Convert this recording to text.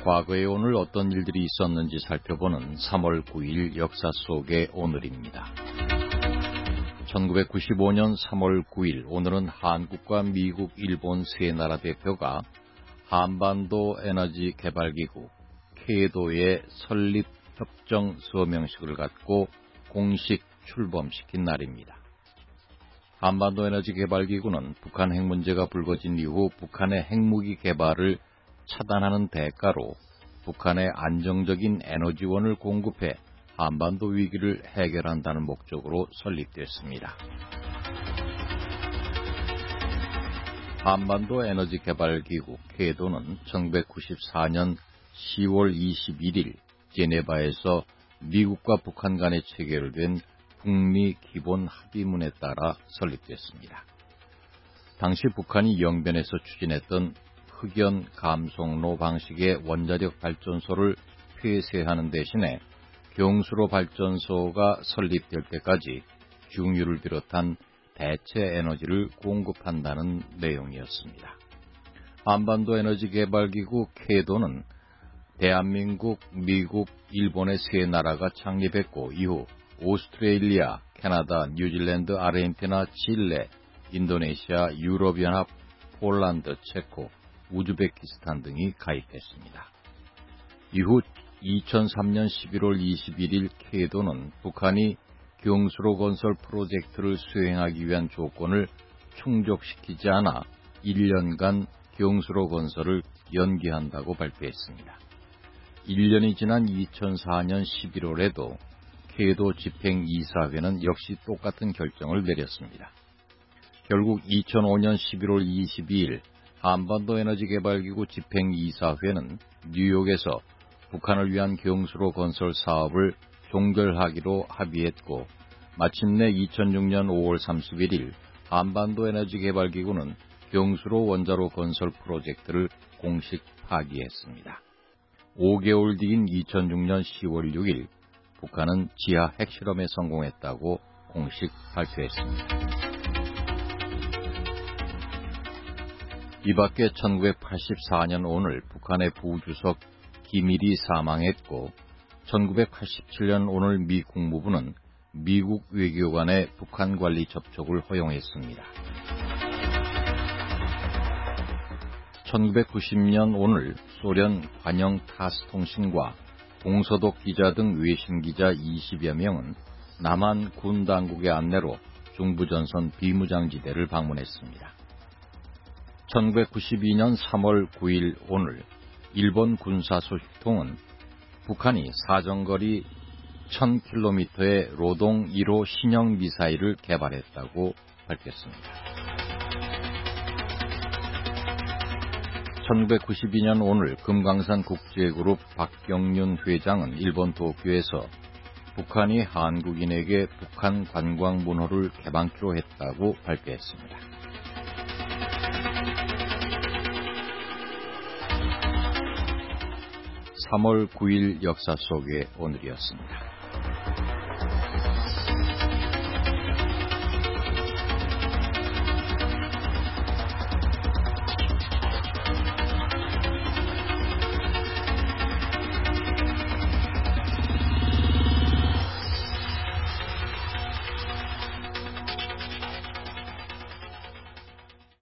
과거에 오늘 어떤 일들이 있었는지 살펴보는 3월 9일 역사 속의 오늘입니다. 1995년 3월 9일 오늘은 한국과 미국, 일본 세 나라 대표가 한반도 에너지 개발기구 케이도의 설립 협정 서명식을 갖고 공식 출범시킨 날입니다. 한반도 에너지 개발기구는 북한 핵 문제가 불거진 이후 북한의 핵무기 개발을 차단하는 대가로 북한의 안정적인 에너지원을 공급해 한반도 위기를 해결한다는 목적으로 설립됐습니다. 한반도 에너지 개발기구 케이도는 1994년 10월 21일 제네바에서 미국과 북한 간에 체결된 북미 기본 합의문에 따라 설립됐습니다. 당시 북한이 영변에서 추진했던 흑연 감속로 방식의 원자력 발전소를 폐쇄하는 대신에 경수로 발전소가 설립될 때까지 중유를 비롯한 대체 에너지를 공급한다는 내용이었습니다. 한반도 에너지 개발기구 케이도는 대한민국, 미국, 일본의 세 나라가 창립했고 이후 오스트레일리아, 캐나다, 뉴질랜드, 아르헨티나, 칠레, 인도네시아, 유럽연합, 폴란드, 체코, 우즈베키스탄 등이 가입했습니다. 이후 2003년 11월 21일 케이도는 북한이 경수로 건설 프로젝트를 수행하기 위한 조건을 충족시키지 않아 1년간 경수로 건설을 연기한다고 발표했습니다. 1년이 지난 2004년 11월에도 케이도 집행이사회는 역시 똑같은 결정을 내렸습니다. 결국 2005년 11월 22일 한반도 에너지 개발기구 집행이사회는 뉴욕에서 북한을 위한 경수로 건설 사업을 종결하기로 합의했고 마침내 2006년 5월 31일 한반도 에너지 개발기구는 경수로 원자로 건설 프로젝트를 공식 파기했습니다. 5개월 뒤인 2006년 10월 6일 북한은 지하 핵실험에 성공했다고 공식 발표했습니다. 이 밖에 1984년 오늘 북한의 부주석 김일이 사망했고 1987년 오늘 미 국무부는 미국 외교관의 북한 관리 접촉을 허용했습니다. 1990년 오늘 소련 관영 타스 통신과 동서독 기자 등 외신 기자 20여 명은 남한 군 당국의 안내로 중부전선 비무장지대를 방문했습니다. 1992년 3월 9일 오늘 일본 군사소식통은 북한이 사정거리 1000km의 로동 1호 신형 미사일을 개발했다고 밝혔습니다. 1992년 오늘 금강산 국제그룹 박경윤 회장은 일본 도쿄에서 북한이 한국인에게 북한 관광문호를 개방키로 했다고 발표했습니다. 3월 9일 역사 속의 오늘이었습니다.